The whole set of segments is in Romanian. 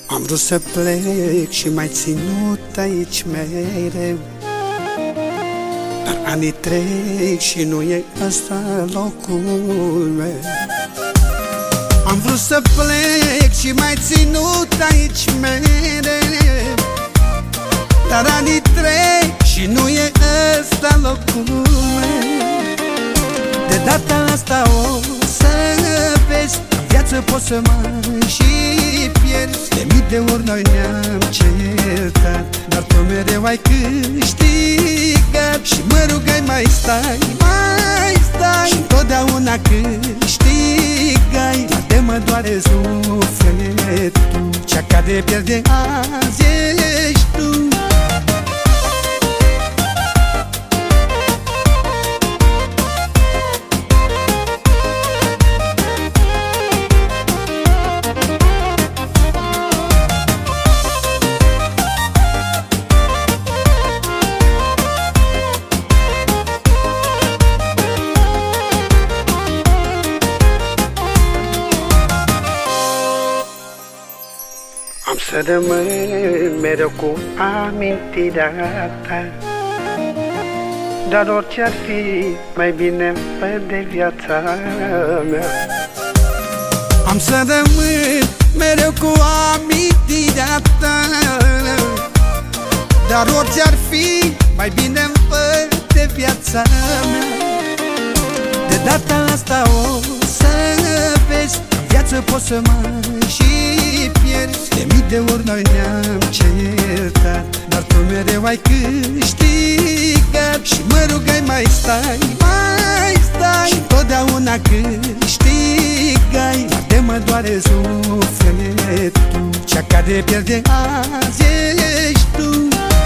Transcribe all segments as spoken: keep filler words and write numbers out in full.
Am vrut să plec și mai ținut aici mereu, dar anii trec și nu e ăsta locul meu. Am vrut să plec și mai ținut aici mereu, dar anii trec și nu e ăsta locul meu. De data asta o să vezi, în viață poți să mai și pierzi. De mii de ori noi ne-am certat, dar tu mereu ai câștigat. Și mă rugai mai stai, mai stai, și întotdeauna câștigai. Dar de mă doare sufletul, cea care pierde azi ești tu. Am să rămân mereu cu amintirea ta, dar orice-ar fi, mai bine fă de viața mea. Am să rămân mereu cu amintirea ta, dar orice-ar fi, mai bine fă de viața mea. De data asta o să vezi, în viață poți să mai și pierzi. De mii de ori noi ne-am certat, dar tu mereu ai câștigat. Și mă rugai mai stai, mai stai, și întotdeauna câștigai. Dar de mă doare sufletul, cea care pierde azi ești tu.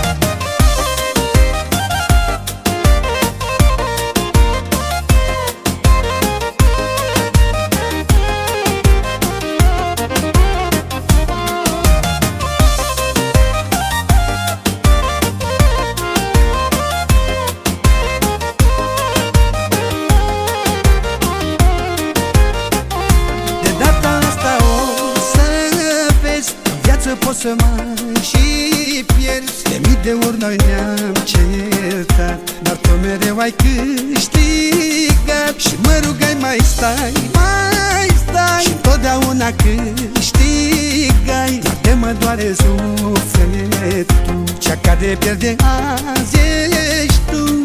Poți să mai și pierzi. De mii de ori noi ne-am certat, dar tu mereu ai câștigat. Și mă rugai mai stai, mai stai, și întotdeauna câștigai. Dar de mă doare sufletul, cea care pierde azi ești tu.